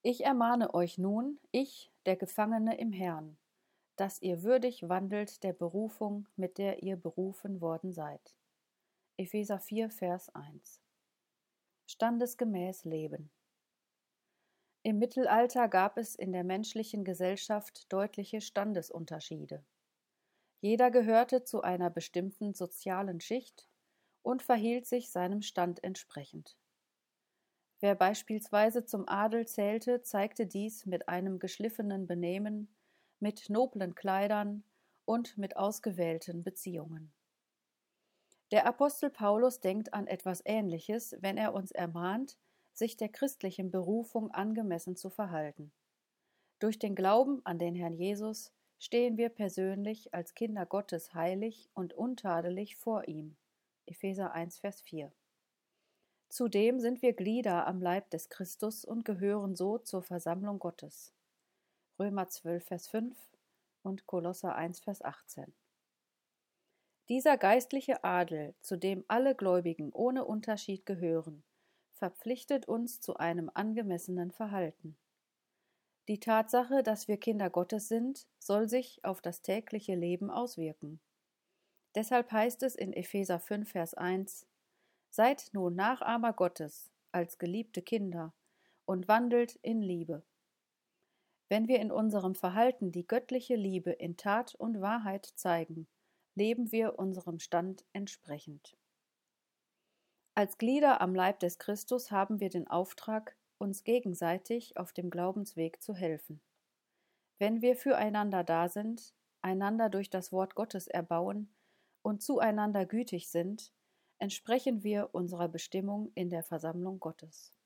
Ich ermahne euch nun, ich, der Gefangene im Herrn, dass ihr würdig wandelt der Berufung, mit der ihr berufen worden seid. Epheser 4, Vers 1. Standesgemäß leben. Im Mittelalter gab es in der menschlichen Gesellschaft deutliche Standesunterschiede. Jeder gehörte zu einer bestimmten sozialen Schicht und verhielt sich seinem Stand entsprechend. Wer beispielsweise zum Adel zählte, zeigte dies mit einem geschliffenen Benehmen, mit noblen Kleidern und mit ausgewählten Beziehungen. Der Apostel Paulus denkt an etwas Ähnliches, wenn er uns ermahnt, sich der christlichen Berufung angemessen zu verhalten. Durch den Glauben an den Herrn Jesus stehen wir persönlich als Kinder Gottes heilig und untadelig vor ihm. Epheser 1, Vers 4. Zudem sind wir Glieder am Leib des Christus und gehören so zur Versammlung Gottes. Römer 12, Vers 5 und Kolosser 1, Vers 18. Dieser geistliche Adel, zu dem alle Gläubigen ohne Unterschied gehören, verpflichtet uns zu einem angemessenen Verhalten. Die Tatsache, dass wir Kinder Gottes sind, soll sich auf das tägliche Leben auswirken. Deshalb heißt es in Epheser 5, Vers 1: Seid nun Nachahmer Gottes als geliebte Kinder und wandelt in Liebe. Wenn wir in unserem Verhalten die göttliche Liebe in Tat und Wahrheit zeigen, leben wir unserem Stand entsprechend. Als Glieder am Leib des Christus haben wir den Auftrag, uns gegenseitig auf dem Glaubensweg zu helfen. Wenn wir füreinander da sind, einander durch das Wort Gottes erbauen und zueinander gütig sind, entsprechen wir unserer Bestimmung in der Versammlung Gottes.